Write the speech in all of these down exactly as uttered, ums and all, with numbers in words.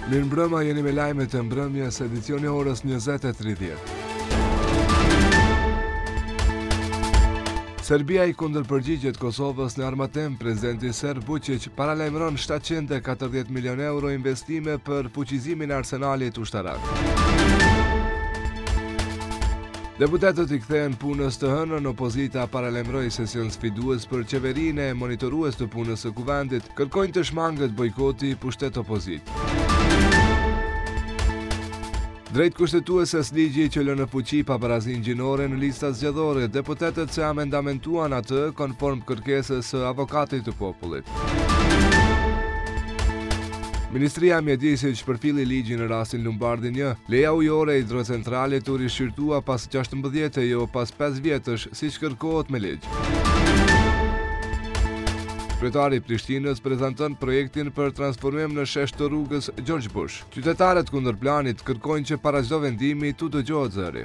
Mirëmbrëma, jeni me lajmet e mbrëmjes edicioni orës njëzet e tridhjetë. Serbia i kundërpërgjigjet Kosovës në armatim. Presidenti serb Vučić paralajmëron shtatëqind e katërdhjetë milion euro investime për fuqizimin e arsenalit ushtarak. Deputetët i kthehen punës të hënën, opozita paralajmëroi sesion sfidues për qeverinë e monitorues të punës së kuvendit, kërkojnë të shmangët bojkoti pushtet opozit. Drejt kushtetueses ligji që lë në fuqi paparazinë gjinore në lista zgjedhore, deputetët se amendamentuan atë konform kërkesës së avokatit të popullit. Ministria e Mjedisit shpërfilli ligjin në rastin Lumbardi një, leja ujore e hidrocentralit u rishqyrtua pas gjashtëmbëdhjetë e jo pas pesë vjetësh, siç kërkohet me ligj. Kryetari i Prishtinës prezanton projektin për transformim në shesh të rrugës George Bush. Qytetarët kundër planit kërkojnë që para çdo vendimi tu dëgjohet zëri.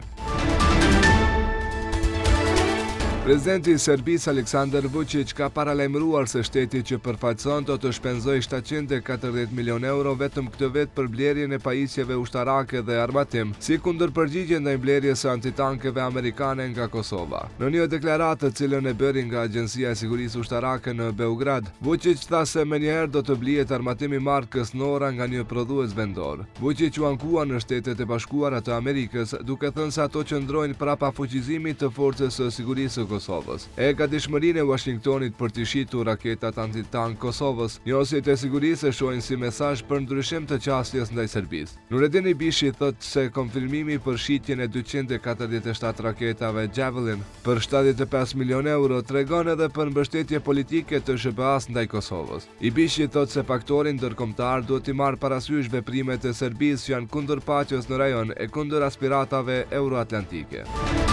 Presidenti i Serbisë Aleksandar Vučić ka paralajmëruar se shteti që përfaqëson do të shpenzojë shtatëqind e katërdhjetë milion euro vetëm këtë vit për blerjen e pajisjeve ushtarake dhe armatim, si kundërpërgjigje ndaj blerjes së antitankeve amerikane nga Kosova. Në një deklaratë të cilën e bëri nga Agjencia e Sigurisë Ushtarake në Beograd, Vučić tha se menjëherë do të blihet armatimi markës Nora nga një prodhues vendor. Vučić u ankua në Shtetet e Bashkuara të Amerikës, duke thënë se ato qëndrojnë prapa fuqizimit të forcës së sigurisë Kosovës. E ka dishmërinë e Washingtonit për të shitur raketat antitank Kosovës, njësit e sigurisë e shohin si mesazh për ndryshim të qasjes ndaj Serbisë. Nureddin Ibishi thotë se konfirmimi për shitjen e dyqind e katërdhjetë e shtatë raketave Javelin për shtatëdhjetë e pesë milion euro tregon edhe për mbështetje politike të S B A-s ndaj Kosovës. Ibishi thotë se faktori ndërkombëtar duhet të marrë parasysh veprimet e Serbisë që janë kundër paqes në rajon e kundër aspiratave euroatlantike.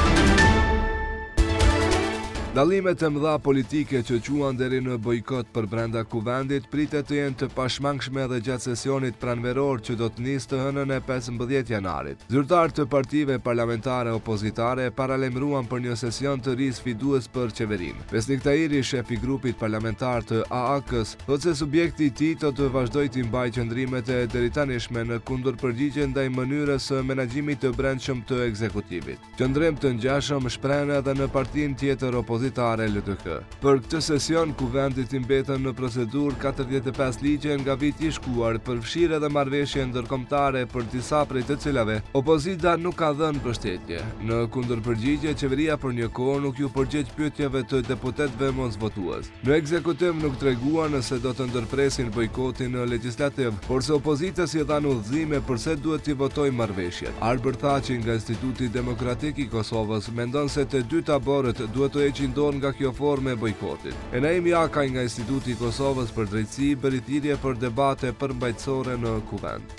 Dallimet e mëdha politike që quan deri në bojkot për brenda kuvendit pritet të jenë të pashmangshme edhe gjatë sesionit pranveror që do të nisë të hënën e pesëmbëdhjetë janarit. Zyrtarë të partive parlamentare opozitare paralajmëruan për një sesion të ri sfidues për qeverinë. Besnik Tahiri, shef i grupit parlamentar të A A K-s, thotë se subjekti i tij do të vazhdojë të mbajë qëndrimet e deritanishme në kundërpërgjigje ndaj mënyrës së menaxhimit të brendshëm të ekzekutivit. Qëndrim të ngjashëm shprehen edhe në partinë tjetër opozitare L D K. Për këtë sesion, kuvendit i mbetën në procedurë katërdhjetë e pesë ligje nga viti i shkuar, përfshirë edhe marrëveshje ndërkombëtare për disa prej të cilave opozita nuk ka dhënë mbështetje. Në kundërpërgjigje, qeveria për një kohë nuk ju përgjigj pyetjeve të deputetëve mosvotues. Në ekzekutiv nuk treguan nëse do të ndërpresin bojkotin në legjislativ, por se opozitës i dhanë udhëzime përse duhet t'i votojë marrëveshjet. Arbër Thaçi nga Instituti Demokratik i Kosovës mendon se të dy taborët duhet të heqin dorë nga kjo formë e bojkotit. Enaim Jakaj nga Instituti i Kosovës për Drejtësi bëri thirrje për debate përmbajtësore në kuvend.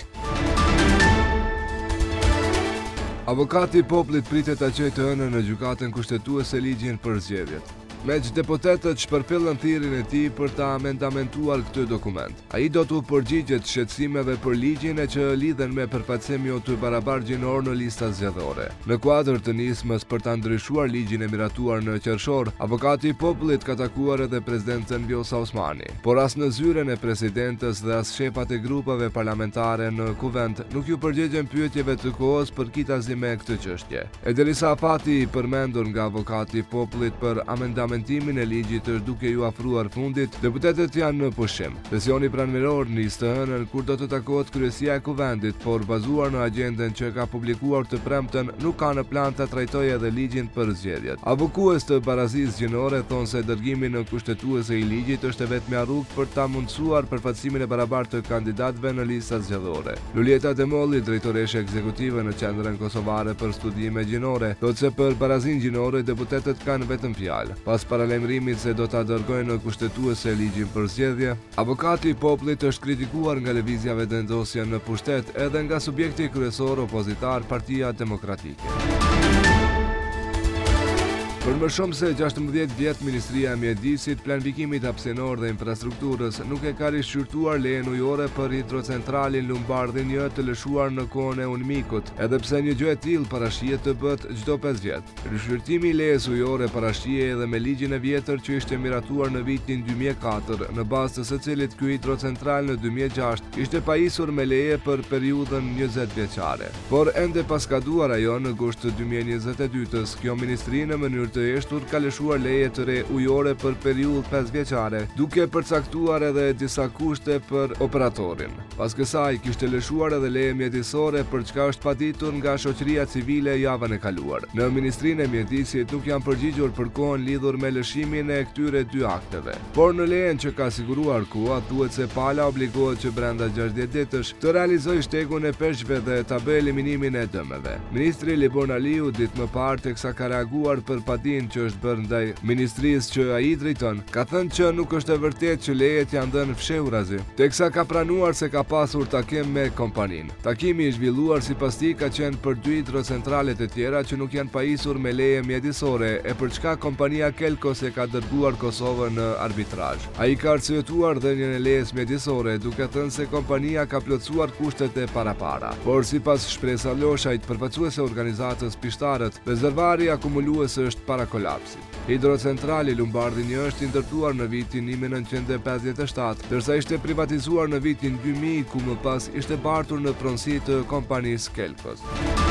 Avokati i popullit pritet ta çojë të hënën në gjykatën kushtetuese ligjin për zgjedhjet. Meq deputetët shpërfillën thirrjen e tij për ta amendamentuar këtë dokument. Ai do të përgjigjet shqetësimeve për ligjin e që lidhen me përfaqësimin jo të barabartë gjinor në lista zgjedhore. Në kuadër të nismës për ta ndryshuar ligjin e miratuar në qershor, avokati i popullit ka takuar edhe presidenten Vjosa Osmani, por as në zyren e presidentës dhe as shefat e grupeve parlamentare në kuvend nuk ju përgjigjen pyetjeve të kohës për kitazi me këtë çështje. Edelisa Afati, i përmendur nga avokati i popullit për amendamentin Mentimin e ligjit është duke ju afruar fundit, deputetët janë në pushim. Sesioni pranveror nis të hënën kur do të takohet kryesia e kuvendit, por bazuar në agjenden që ka publikuar të premten, nuk ka në plan të trajtojë edhe ligjin për zgjedhjet. Avokues të barazisë gjinore thonë se dërgimi në kushtetuese i ligjit është e vetmja rrugë për ta mundësuar përfaqësimin e barabartë të kandidatëve në listat zgjedhore. Lulieta Demolli, drejtoreshe ekzekutive në Qendrën Kosovare për Studime Gjinore, thotë se për barazinë gjinore deputetët kanë vetëm fjalë. Pas paralajmërimit se do ta dërgojnë në kushtetuese ligjin për zgjedhje, avokati i popullit është kritikuar nga lëvizja vendosje në pushtet edhe nga subjekti kryesor opozitar Partia Demokratike. Për më shumë se gjashtëmbëdhjetë vjet, Ministria e Mjedisit, Planifikimit Hapësinor dhe Infrastrukturës nuk e ka rishqyrtuar lejen ujore për hidrocentralin Lumbardhi një të lëshuar në kohën e Unmikut, edhe pse një gjë e tillë parashihet të bëhet çdo pesë vjet. Rishqyrtimi i lejes ujore parashihej edhe me ligjin e vjetër që ishte miratuar në vitin dy mijë e katër, në bazë të së cilit ky hidrocentral në dy mijë e gjashtë ishte pajisur me leje për periudhën njëzet vjeçare. Por ende pas kaduar ajo në gusht të dy mijë e njëzet e dytës, kjo ministri në mënyrë të eshtur ka lëshuar leje të re ujore për periudhë pesë vjeçare, duke përcaktuar edhe disa kushte për operatorin. Pas kësaj kishte lëshuar edhe leje mjedisore, për çka është paditur nga shoqëria civile javën e kaluar. Në Ministrinë e Mjedisit nuk janë përgjigjur për kohën lidhur me lëshimin e këtyre dy akteve. Por në lejen që ka siguruar KUA thuhet se pala obligohet që brenda gjashtëdhjetë ditësh të realizojë shtegun e peshqve dhe ta bëjë eliminimin e dëmeve. Ministri Libon Aliu ditë më parë teksa ka reaguar për padin që është bërë ndaj ministrisë që ai drejton, ka thënë që nuk është e vërtetë që lejet janë dhënë fshehurazi, teksa ka pranuar se ka pasur takim me kompaninë. Takimi i zhvilluar sipas tij ka qenë për dy hidrocentralet e tjera që nuk janë pajisur me leje mjedisore, e për çka kompania Kelkos e ka dërguar Kosovën në arbitrazh. Ai ka arsyetuar dhënien e lejes mjedisore duke thënë se kompania ka plotësuar kushtet e parapara. Por sipas Shpresa Loshajt, përfaqësuese organizatës Pishtarët, rezervari akumulues është para kolapsit. Hidrocentrali Lumbardhi një është ndërtuar në vitin një mijë e nëntëqind e pesëdhjetë e shtatë, ndërsa ishte privatizuar në vitin dy mijë, ku më pas ishte bartur në pronësi të kompanisë Kelkos.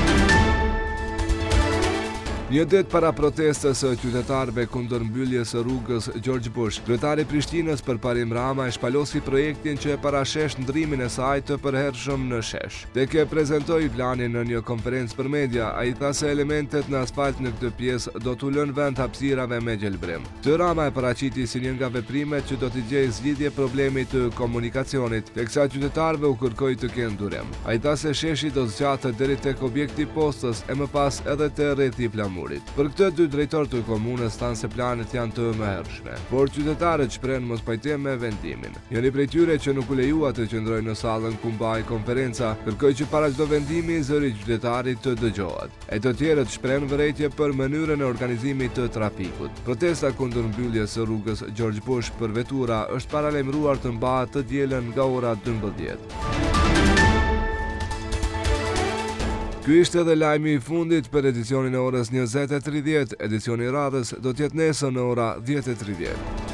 Një ditë para protestës së qytetarëve kundër mbylljes së rrugës George Bush, kryetari i Prishtinës Përparim Rama e shpalosi projektin që e parashesh ndrimin e saj të përhershëm në shesh. Tek e prezantoi planin në një konferencë për media, ai tha se elementet në asfalt në këtë pjesë do t'u lënë vend hapësirave me gjelbrim. Të Rama e paraqiti si një nga veprimet që do t'i gjejë zgjidhje problemit të komunikacionit, teksa qytetarëve u kërkoi të kenë durim. Ai tha se sheshi do zgjatet deri tek objekti i postës e më pas edhe te rreti i Flamurit. Për këtë, dy drejtorë të komunës thanë se planet janë të mëhershme, por qytetarët shprehen mos pajtim me vendimin. Njëri prej tyre që nuk u lejua të qëndrojë në sallën ku mbahej konferenca, kërkoi që para çdo vendimi zëri i qytetarit të dëgjohet. E të tjerët shprehen vërejtje për mënyrën e organizimit të trafikut. Protesta kundër mbylljes së rrugës George Bush për vetura është paralajmëruar të mbahet të dielën nga ora dymbëdhjetë. Ky ishte edhe lajmi i fundit për edicionin e orës njëzet e tridhjetë. Edicioni i radhës do të jetë nesër në ora dhjetë e tridhjetë.